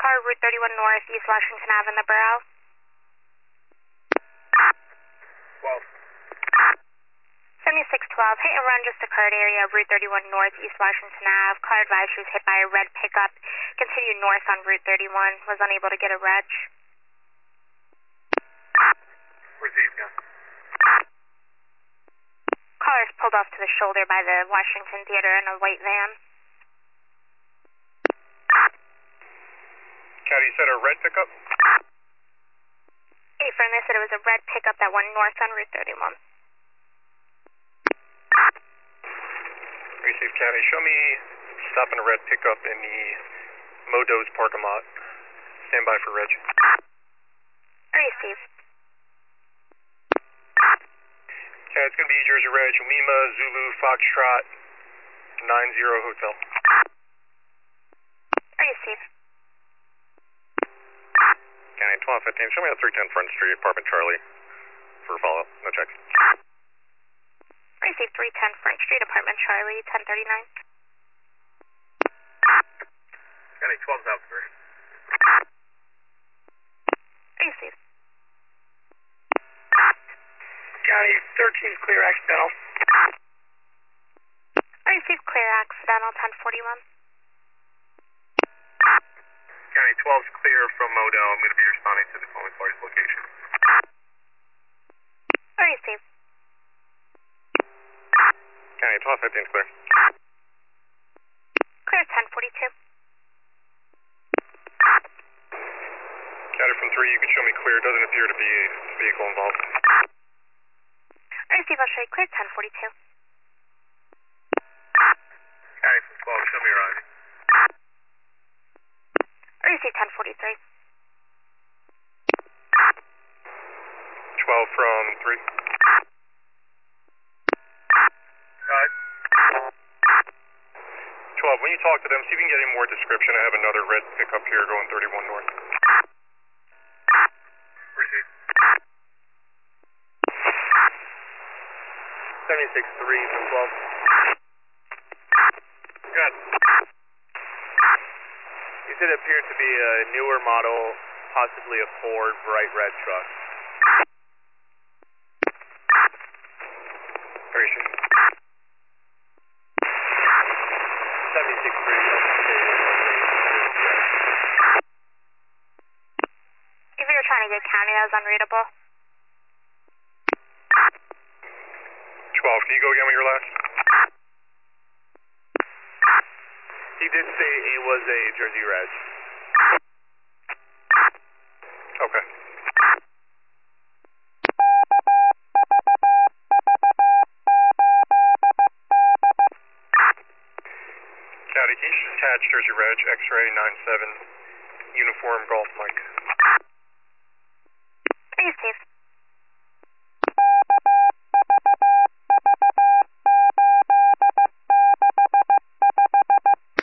car, Route 31 North, East Washington Ave in the borough. 12. 7612, hit and run just occurred area, Route 31 North, East Washington Ave. Car advised she was hit by a red pickup. Continued north on Route 31, was unable to get a reg. Received, yeah. Caller's pulled off to the shoulder by the Washington Theater in a white van. Cat, you said a red pickup? Affirm, they said it was a red pickup that went north on Route 31. Received, County. Show me stopping a red pickup in the Modo's parking lot. Stand by for reg. Receive. Okay, it's going to be Jersey Reg, Lima, Zulu, Foxtrot, 90 Hotel. Receive. County 1215, show me at 310 Front Street, Apartment Charlie, for follow-up. No checks. Receive 310 Front Street, Apartment Charlie, 1039. County 12 South 3. Receive. County 13 clear accidental. Receive clear accidental, 1041. County 12's clear from Modo. I'm going to be responding to the following party's location. Receive. County 1215's clear. Clear 1042. County from 3, you can show me clear. Doesn't appear to be a vehicle involved. Receive, I'll show you clear 1042. County from 12, show me your eyes. Receive 1043. 12 from 3. 12, when you talk to them, see if you can get any more description. I have another red pickup here going 31 north. Receive. 76-3 from 12. Good. You said it appears to be a newer model, possibly a Ford bright red truck. Receive. 76-3. If you were trying to get county, that was unreadable. 12, can you go again with your last? He did say it was a Jersey Reg. Okay. County, can you just attach Jersey Reg, X-ray 97, uniform Golf Mike? Receive.